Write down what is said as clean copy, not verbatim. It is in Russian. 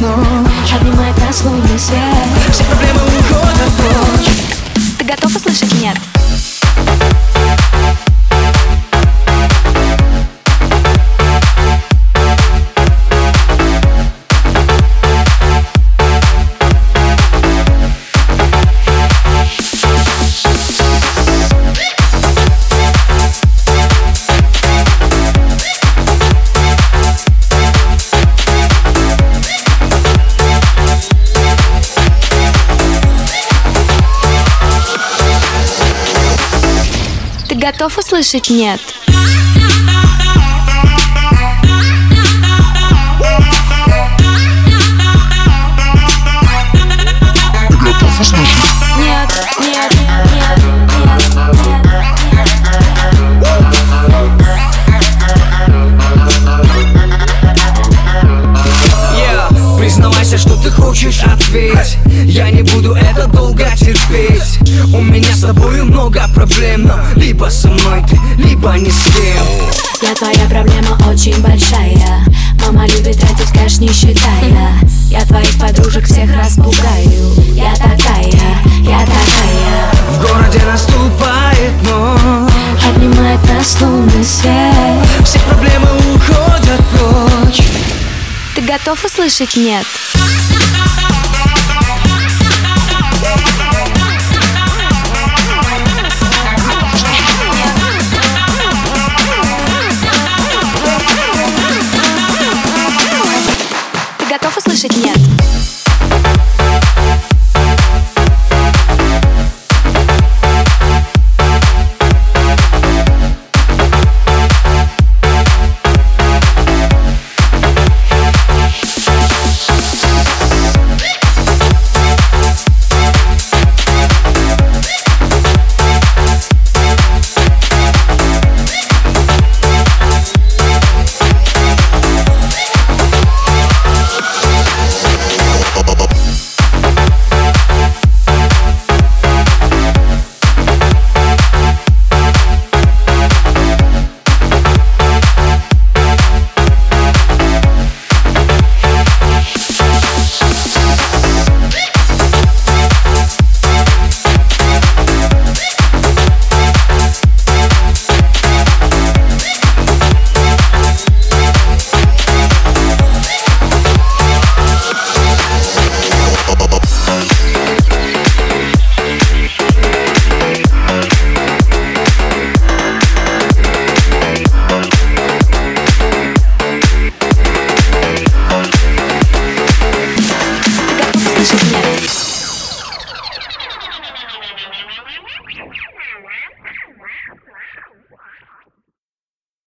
ночь, обнимает нас лунный свет. все проблемы уходят прочь. Ты готов услышать нет? Ты готов услышать нет? Ты готов услышать? Нет, нет, нет, нет, Yeah. Признавайся, что ты хочешь, ответь. Я не буду это долго терпеть. У меня с тобою много проблем, но либо со мной ты, либо ни с кем. Я твоя проблема очень большая. Мама любит тратить кэш, не считая. Я твоих подружек всех распугаю. Я такая, я такая. В городе наступает ночь, Обнимает нас лунный свет. все проблемы уходят прочь. Ты готов услышать нет? Ты готов услышать нет?